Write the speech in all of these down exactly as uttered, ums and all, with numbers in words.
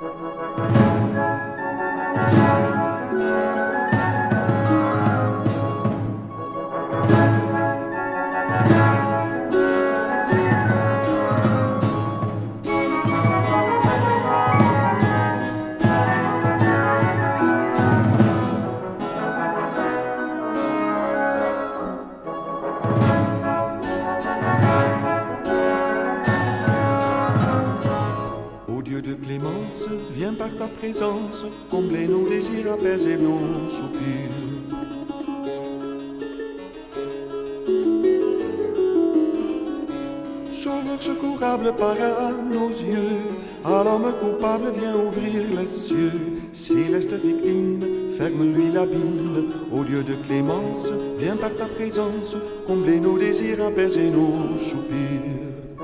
De clémence, viens par ta présence combler nos désirs, apaiser nos soupirs. Sauveur secourable para nos yeux, à l'homme coupable viens ouvrir les cieux. Céleste victime, ferme-lui l'abîme. Au Dieu de clémence, viens par ta présence combler nos désirs, apaiser nos soupirs.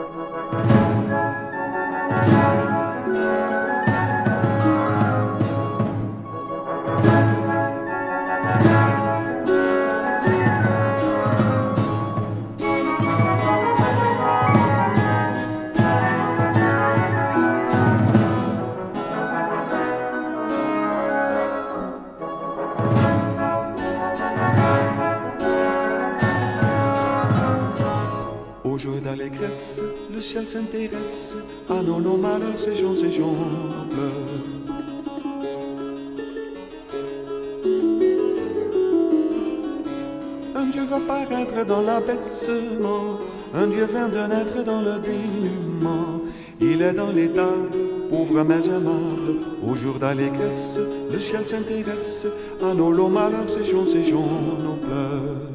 Au jour d'allégresse, le ciel s'intéresse à nos, nos malheurs, ces gens, ces gens pleurent. Un Dieu va paraître dans l'abaissement, un Dieu vient de naître dans le dénuement. Il est dans l'état, pauvre mais aimable. Au jour d'allégresse, le ciel s'intéresse à nos longs malheurs, ces gens, ces gens nos pleurs.